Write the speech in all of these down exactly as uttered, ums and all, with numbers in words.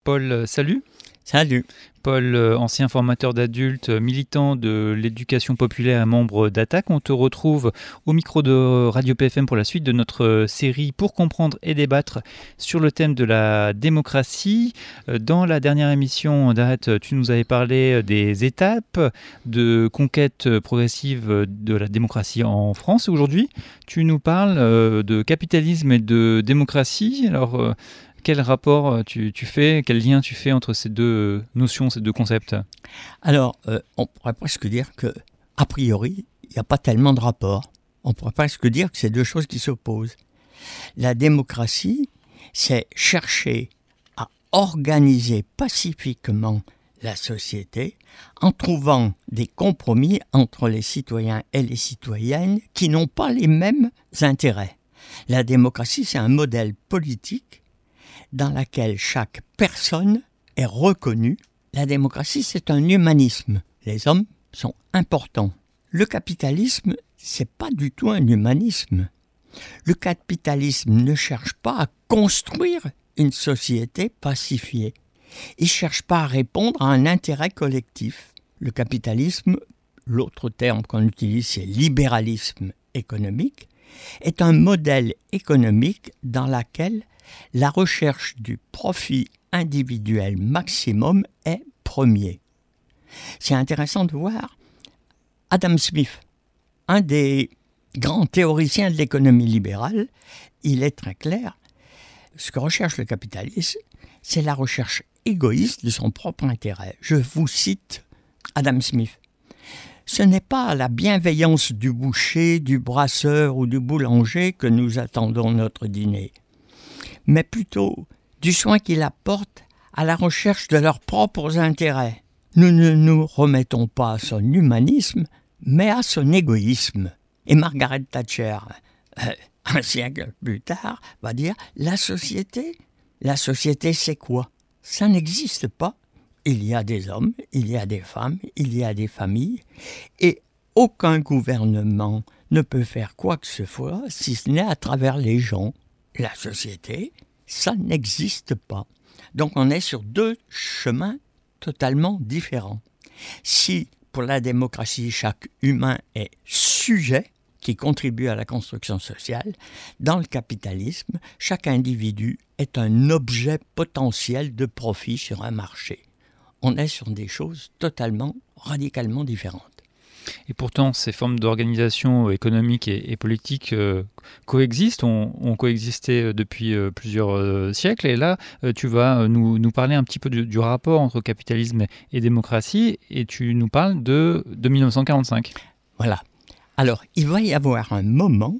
Paul, salut. Salut. Paul, ancien formateur d'adultes, militant de l'éducation populaire et membre d'Attaque. On te retrouve au micro de Radio P F M pour la suite de notre série Pour comprendre et débattre sur le thème de la démocratie. Dans la dernière émission, Date, tu nous avais parlé des étapes de conquête progressive de la démocratie en France. Aujourd'hui, tu nous parles de capitalisme et de démocratie. Alors, quel rapport tu, tu fais, quel lien tu fais entre ces deux notions, ces deux concepts ? Alors, euh, on pourrait presque dire que, a priori, il n'y a pas tellement de rapport. On pourrait presque dire que c'est deux choses qui s'opposent. La démocratie, c'est chercher à organiser pacifiquement la société en trouvant des compromis entre les citoyens et les citoyennes qui n'ont pas les mêmes intérêts. La démocratie, c'est un modèle politique dans laquelle chaque personne est reconnue. La démocratie, c'est un humanisme. Les hommes sont importants. Le capitalisme, c'est pas du tout un humanisme. Le capitalisme ne cherche pas à construire une société pacifiée. Il cherche pas à répondre à un intérêt collectif. Le capitalisme, l'autre terme qu'on utilise, c'est libéralisme économique, est un modèle économique dans lequel la recherche du profit individuel maximum est premier. C'est intéressant de voir Adam Smith, un des grands théoriciens de l'économie libérale. Il est très clair. Ce que recherche le capitalisme, c'est la recherche égoïste de son propre intérêt. Je vous cite Adam Smith. Ce n'est pas la bienveillance du boucher, du brasseur ou du boulanger que nous attendons notre dîner, mais plutôt du soin qu'il apporte à la recherche de leurs propres intérêts. Nous ne nous remettons pas à son humanisme, mais à son égoïsme. Et Margaret Thatcher, euh, un siècle plus tard, va dire « La société, la société c'est quoi ? Ça n'existe pas. Il y a des hommes, il y a des femmes, il y a des familles, et aucun gouvernement ne peut faire quoi que ce soit si ce n'est à travers les gens. La société, ça n'existe pas. » Donc on est sur deux chemins totalement différents. Si pour la démocratie, chaque humain est sujet qui contribue à la construction sociale, dans le capitalisme, chaque individu est un objet potentiel de profit sur un marché. On est sur des choses totalement, radicalement différentes. Et pourtant, ces formes d'organisation économique et, et politique euh, coexistent, ont, ont coexisté depuis euh, plusieurs euh, siècles. Et là, euh, tu vas nous, nous parler un petit peu du, du rapport entre capitalisme et démocratie, et tu nous parles de, de dix-neuf cent quarante-cinq. Voilà. Alors, il va y avoir un moment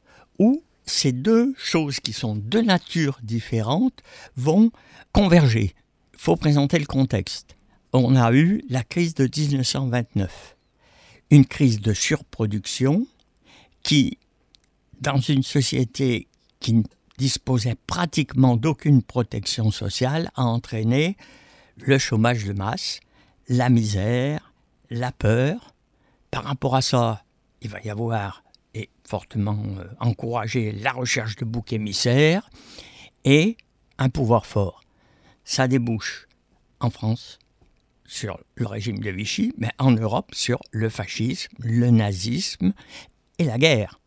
où ces deux choses qui sont de nature différente vont converger. Il faut présenter le contexte. On a eu la crise de dix-neuf cent vingt-neuf. Une crise de surproduction qui, dans une société qui ne disposait pratiquement d'aucune protection sociale, a entraîné le chômage de masse, la misère, la peur. Par rapport à ça, il va y avoir, et fortement euh, encourager, la recherche de boucs émissaires et un pouvoir fort. Ça débouche en France sur le régime de Vichy, mais en Europe sur le fascisme, le nazisme et la guerre.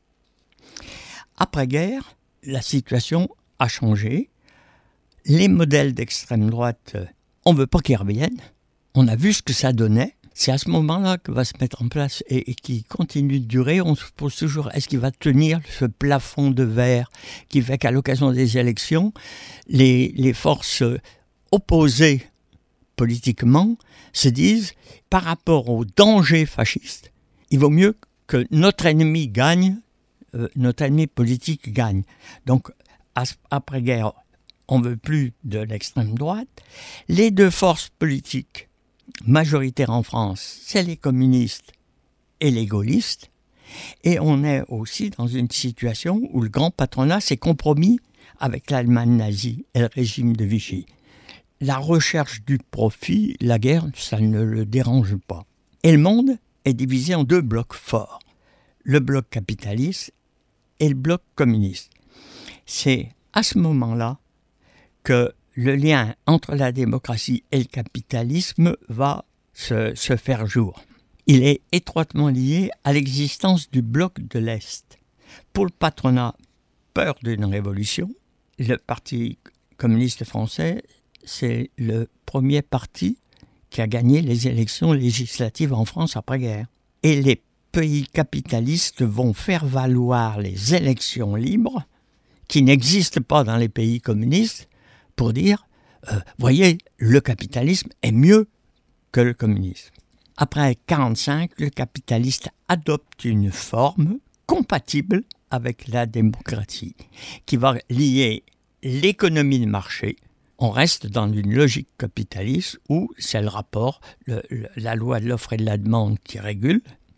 Après-guerre, la situation a changé. Les modèles d'extrême droite, on ne veut pas qu'ils reviennent. On a vu ce que ça donnait. C'est à ce moment-là que va se mettre en place et, et qui continue de durer. On se pose toujours, est-ce qu'il va tenir ce plafond de verre qui fait qu'à l'occasion des élections, les, les forces opposées politiquement se disent, par rapport au danger fasciste, il vaut mieux que notre ennemi gagne, euh, notre ennemi politique gagne. Donc, après-guerre, on ne veut plus de l'extrême droite. Les deux forces politiques majoritaires en France, c'est les communistes et les gaullistes. Et on est aussi dans une situation où le grand patronat s'est compromis avec l'Allemagne nazie et le régime de Vichy. La recherche du profit, la guerre, ça ne le dérange pas. Et le monde est divisé en deux blocs forts. Le bloc capitaliste et le bloc communiste. C'est à ce moment-là que le lien entre la démocratie et le capitalisme va se, se faire jour. Il est étroitement lié à l'existence du bloc de l'Est. Pour le patronat, peur d'une révolution, le Parti communiste français, c'est le premier parti qui a gagné les élections législatives en France après-guerre. Et les pays capitalistes vont faire valoir les élections libres, qui n'existent pas dans les pays communistes, pour dire, euh, voyez, le capitalisme est mieux que le communisme. Après mille neuf cent quarante-cinq, le capitaliste adopte une forme compatible avec la démocratie, qui va lier l'économie de marché. On reste dans une logique capitaliste où c'est le rapport, le, le, la loi de l'offre et de la demande qui régule,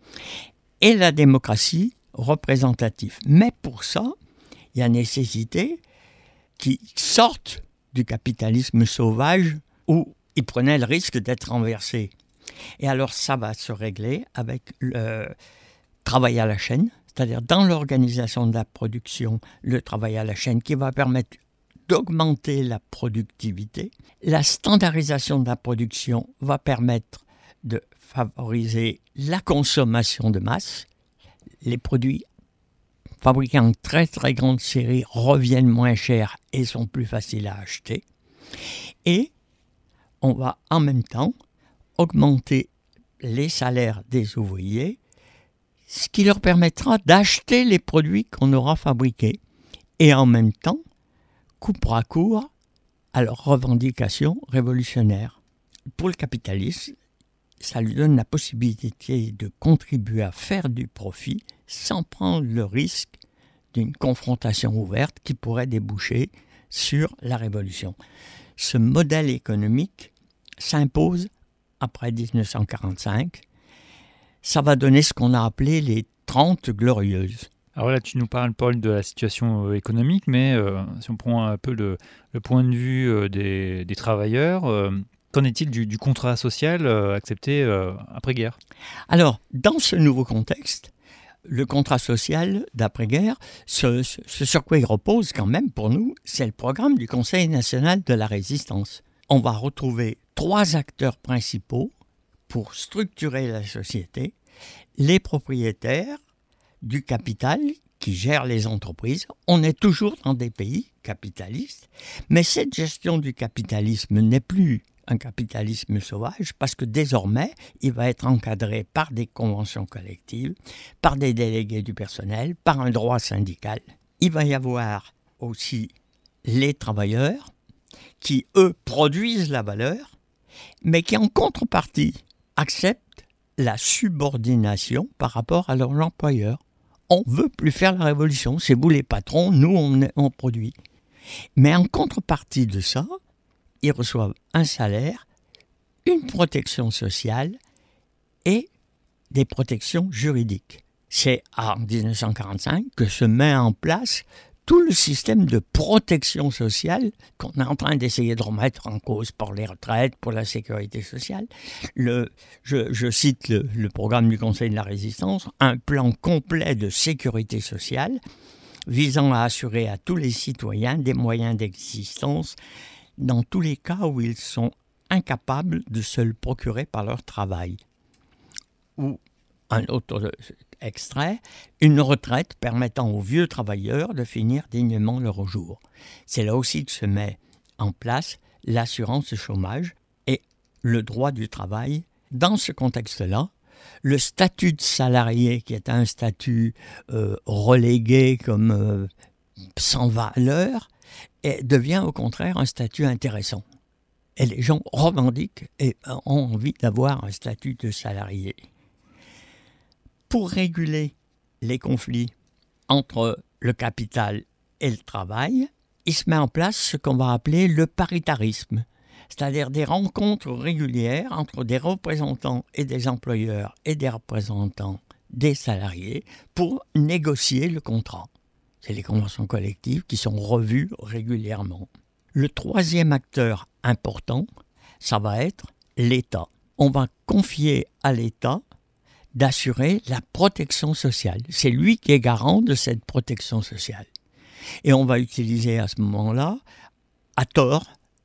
et la démocratie représentative. Mais pour ça, il y a nécessité qu'ils sortent du capitalisme sauvage où ils prenaient le risque d'être renversés. Et alors ça va se régler avec le travail à la chaîne, c'est-à-dire dans l'organisation de la production, le travail à la chaîne qui va permettre d'augmenter la productivité. La standardisation de la production va permettre de favoriser la consommation de masse. Les produits fabriqués en très très grande série reviennent moins chers et sont plus faciles à acheter. Et on va en même temps augmenter les salaires des ouvriers, ce qui leur permettra d'acheter les produits qu'on aura fabriqués. Et en même temps, coupera court à leurs revendications révolutionnaires. Pour le capitaliste, ça lui donne la possibilité de contribuer à faire du profit sans prendre le risque d'une confrontation ouverte qui pourrait déboucher sur la révolution. Ce modèle économique s'impose après dix-neuf cent quarante-cinq. Ça va donner ce qu'on a appelé les Trente Glorieuses. Alors là, tu nous parles, Paul, de la situation économique, mais euh, si on prend un peu le, le point de vue euh, des, des travailleurs, euh, qu'en est-il du, du contrat social euh, accepté euh, après-guerre ? Alors, dans ce nouveau contexte, le contrat social d'après-guerre, ce, ce, ce sur quoi il repose quand même pour nous, c'est le programme du Conseil national de la résistance. On va retrouver trois acteurs principaux pour structurer la société, les propriétaires du capital qui gèrent les entreprises. On est toujours dans des pays capitalistes, mais cette gestion du capitalisme n'est plus un capitalisme sauvage parce que désormais, il va être encadré par des conventions collectives, par des délégués du personnel, par un droit syndical. Il va y avoir aussi les travailleurs qui, eux, produisent la valeur, mais qui, en contrepartie, acceptent la subordination par rapport à leur employeur. On ne veut plus faire la révolution, c'est vous les patrons, nous on, on produit. Mais en contrepartie de ça, ils reçoivent un salaire, une protection sociale et des protections juridiques. C'est en dix-neuf cent quarante-cinq que se met en place tout le système de protection sociale qu'on est en train d'essayer de remettre en cause pour les retraites, pour la sécurité sociale. Le, je, je cite le, le programme du Conseil de la Résistance, un plan complet de sécurité sociale visant à assurer à tous les citoyens des moyens d'existence dans tous les cas où ils sont incapables de se le procurer par leur travail. Ou un autre extrait, une retraite permettant aux vieux travailleurs de finir dignement leur jour. C'est là aussi que se met en place l'assurance chômage et le droit du travail. Dans ce contexte-là, le statut de salarié, qui est un statut euh, relégué comme euh, sans valeur, et devient au contraire un statut intéressant. Et les gens revendiquent et ont envie d'avoir un statut de salarié. Pour réguler les conflits entre le capital et le travail, il se met en place ce qu'on va appeler le paritarisme, c'est-à-dire des rencontres régulières entre des représentants et des employeurs et des représentants des salariés pour négocier le contrat. C'est les conventions collectives qui sont revues régulièrement. Le troisième acteur important, ça va être l'État. On va confier à l'État d'assurer la protection sociale. C'est lui qui est garant de cette protection sociale. Et on va utiliser à ce moment-là, à tort,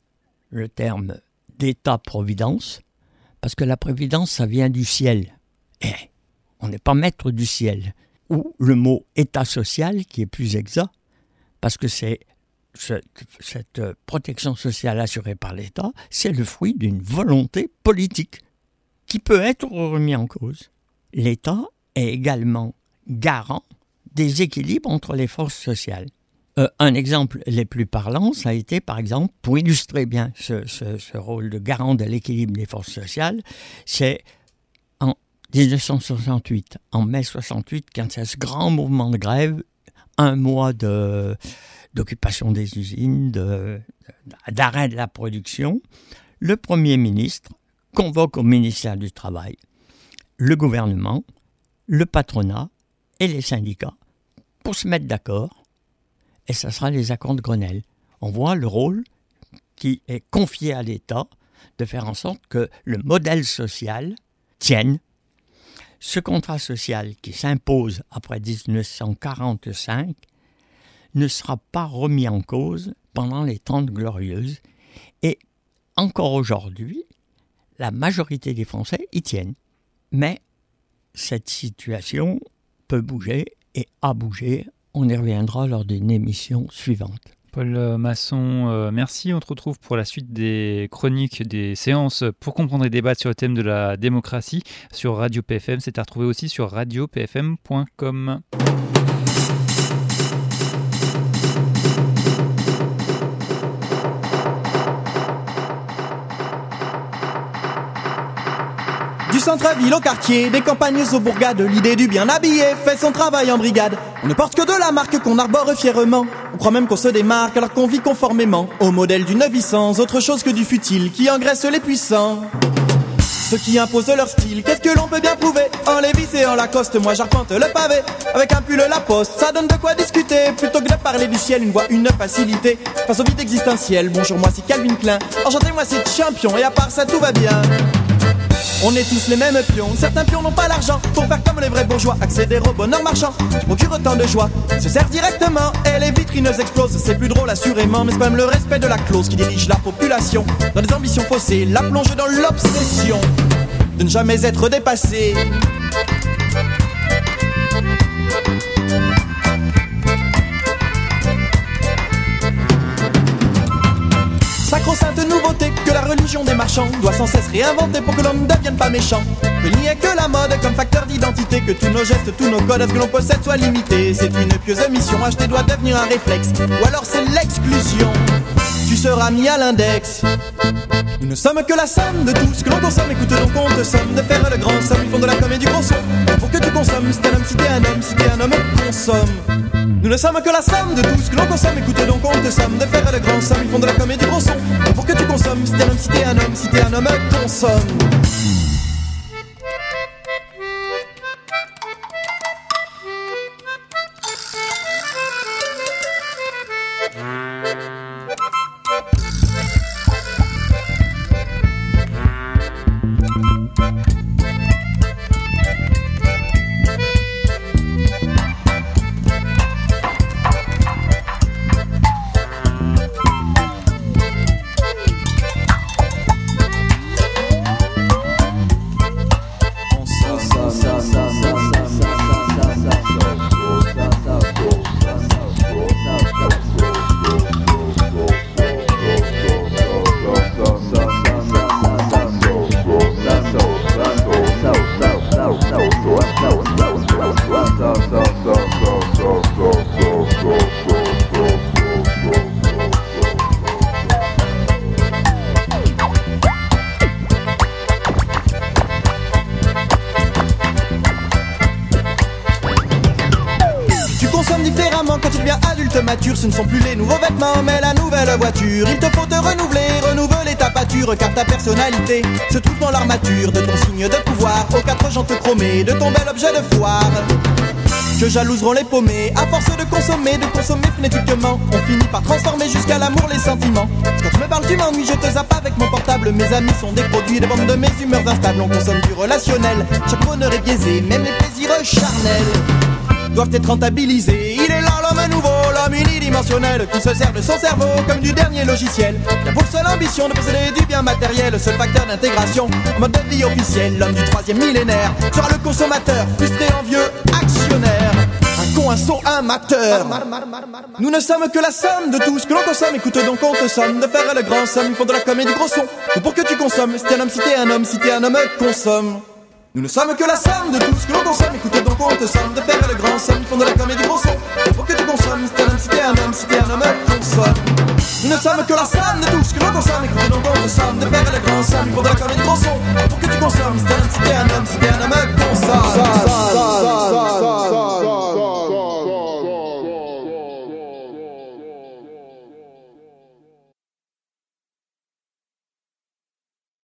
le terme d'État-providence, parce que la prévidence, ça vient du ciel. Et on n'est pas maître du ciel. Ou le mot État social, qui est plus exact, parce que c'est cette, cette protection sociale assurée par l'État, c'est le fruit d'une volonté politique qui peut être remis en cause. L'État est également garant des équilibres entre les forces sociales. Euh, un exemple les plus parlants, ça a été par exemple, pour illustrer bien ce, ce, ce rôle de garant de l'équilibre des forces sociales, c'est en dix-neuf cent soixante-huit, en mai soixante-huit, quand il y a ce grand mouvement de grève, un mois de, d'occupation des usines, de, d'arrêt de la production, le Premier ministre convoque au ministère du Travail le gouvernement, le patronat et les syndicats pour se mettre d'accord, et ça sera les accords de Grenelle. On voit le rôle qui est confié à l'État de faire en sorte que le modèle social tienne. Ce contrat social qui s'impose après dix-neuf cent quarante-cinq ne sera pas remis en cause pendant les Trente Glorieuses, et encore aujourd'hui, la majorité des Français y tiennent. Mais cette situation peut bouger et a bougé. On y reviendra lors d'une émission suivante. Paul Masson, euh, merci. On te retrouve pour la suite des chroniques, des séances pour comprendre et débattre sur le thème de la démocratie sur Radio P F M. C'est à retrouver aussi sur radio p f m point com. Du centre-ville au quartier, des campagnes aux bourgades, l'idée du bien habillé fait son travail en brigade. On ne porte que de la marque qu'on arbore fièrement. On croit même qu'on se démarque alors qu'on vit conformément au modèle du neuf cents, autre chose que du futile qui engraisse les puissants. Ceux qui imposent leur style, qu'est-ce que l'on peut bien prouver? En Levi's et en Lacoste, moi j'arpente le pavé. Avec un pull La Poste, ça donne de quoi discuter. Plutôt que de parler du ciel, une voix, une facilité face au vide existentiel. Bonjour, moi c'est Calvin Klein. Enchanté, moi c'est Champion. Et à part ça, tout va bien. On est tous les mêmes pions, certains pions n'ont pas l'argent pour faire comme les vrais bourgeois, accéder au bonheur marchand, procure autant de joie, se sert directement et les vitrines explosent. C'est plus drôle assurément, mais c'est quand même le respect de la clause qui dirige la population dans des ambitions faussées, la plonge dans l'obsession de ne jamais être dépassé. Sacro-sainte nouveauté que la religion des marchands doit sans cesse réinventer pour que l'on ne devienne pas méchant. Que n'y ait que la mode comme facteur d'identité, que tous nos gestes, tous nos codes, à ce que l'on possède soient limités. C'est une pieuse mission, acheter doit devenir un réflexe, ou alors c'est l'exclusion. Tu seras mis à l'index. Nous ne sommes que la somme de tout ce que l'on consomme. Écoute donc on te somme de faire le grand somme. Ils font de la com et du gros son pour que tu consommes. Si t'es un homme, si t'es un homme, si t'es un homme, consomme. Nous ne sommes que la somme de tout ce que l'on consomme. Écoute donc on te somme de faire le grand somme. Ils font de la com et du gros son pour que tu consommes. Si t'es un homme, si t'es un homme, si t'es un homme, consomme. Ce ne sont plus les nouveaux vêtements mais la nouvelle voiture. Il te faut te renouveler, renouveler ta pâture, car ta personnalité se trouve dans l'armature de ton signe de pouvoir, aux quatre jantes chromées de ton bel objet de foire que jalouseront les paumés. À force de consommer, de consommer frénétiquement, on finit par transformer jusqu'à l'amour les sentiments. Quand tu me parles tu m'ennuies, je te zappe avec mon portable. Mes amis sont des produits, des bandes de mes humeurs instables. On consomme du relationnel, chaque bonheur est biaisé, même les plaisirs charnels doivent être rentabilisés. Il est là l'homme nouveau, l'homme unidimensionnel, multidimensionnel qui se sert de son cerveau comme du dernier logiciel. Il a pour seule ambition de posséder du bien matériel, seul facteur d'intégration en mode de vie officiel. L'homme du troisième millénaire sera le consommateur, frustré, envieux, actionnaire. Un con, un sot, un amateur. Nous ne sommes que la somme de tout ce que l'on consomme. Écoute donc, on te somme de faire le grand somme. Ils font de la com et du gros son. Et pour que tu consommes, si t'es un homme, si t'es un homme, si t'es un homme, consomme. Nous ne sommes que la somme de tout ce que l'on consomme. Écoute donc, on te somme de faire le grand somme. Ils font de la com et du gros son. Et pour que tu consommes, si t'es un homme, si t'es un homme, si t'es un homme, consomme. Nous ne sommes que la somme